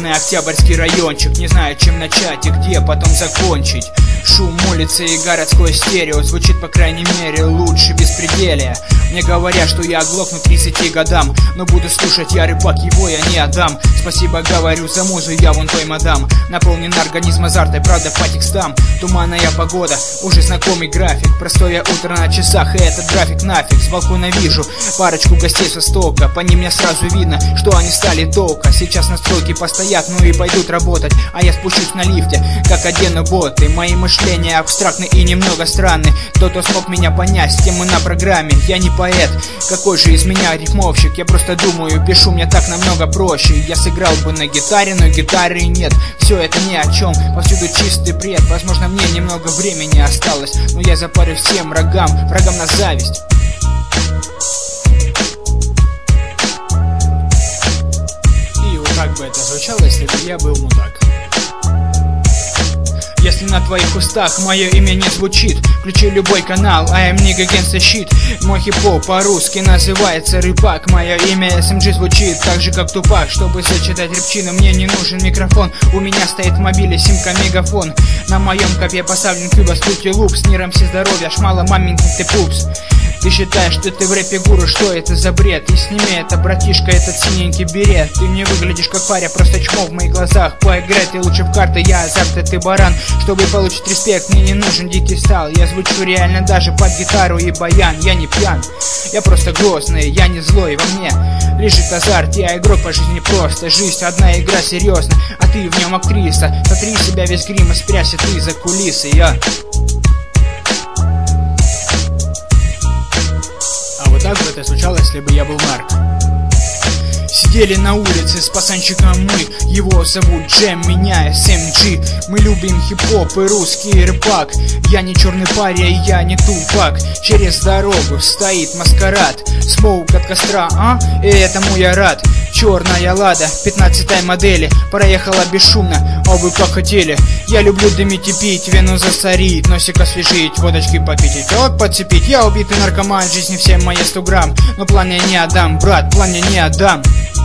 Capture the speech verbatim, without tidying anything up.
Бедный Октябрьский райончик, не знаю, чем начать и где потом закончить. Шум улицы и городское стерео звучит, по крайней мере, лучше беспределия. Мне говорят, что я оглохну к тридцати годам, но буду слушать, я рыбак, его я не отдам. Спасибо, говорю, за музу, я вон той мадам. Наполнен организм азартой, правда по текстам. Туманная погода, уже знакомый график. Простое утро на часах, и этот график нафиг. С балкона вижу парочку гостей со стока. По ним мне сразу видно, что они стали тока. Сейчас настройки постоят, ну и пойдут работать. А я спущусь на лифте, как одену боты. Мои мышления абстрактны и немного странны. Кто-то смог меня понять, с тем мы на программе. Я не поэт, какой же из меня рифмовщик. Я просто думаю, пишу, мне так намного проще. Я сыграл бы на гитаре, но гитары нет. Все это ни о чем, повсюду чистый бред. Возможно, мне немного времени осталось, но я запарю всем врагам, врагам на зависть. И вот так бы это звучало, если бы я был мудак. Если на твоих устах мое имя не звучит, включи любой канал, I am nigga against the shit. Мой хип-хоп по-русски называется рыбак. Мое имя эс эм джи звучит так же, как Тупак. Чтобы зачитать репчину, мне не нужен микрофон. У меня стоит в мобиле симка мегафон. На моем копье поставлен Куба Фрути Луп. С миром все здоровья, шмала маменькин ты пупс. Ты считаешь, что ты в рэпе гуру, что это за бред? И сними это, братишка, этот синенький берет. Ты мне выглядишь как паря, просто чмо в моих глазах. Поиграй ты лучше в карты, я азарт, а ты баран. Чтобы получить респект, мне не нужен дикий стал. Я звучу реально даже под гитару и баян. Я не пьян, я просто грозный, я не злой, во мне лежит азарт. Я игрок по жизни просто, жизнь одна игра серьезно, а ты в нем актриса. Сотри себя весь грим и спрячься ты за кулисы, я... Вот так бы это случалось, если бы я был Марк. Сидели на улице с пацанчиком мы, его зовут Джем, меня эс эм джи. Мы любим хип-хоп и русский рэпак. Я не черный паря, я не Тупак. Через дорогу стоит маскарад, смоук от костра, а? И этому я рад. Черная лада, пятнадцатой модели, проехала бесшумно, а вы как хотели. Я люблю дымить и пить, вену засорить, носик освежить, водочки попить и телок подцепить. Я убитый наркоман, жизни всем мои сто грамм, но план я не отдам, брат, план я не отдам.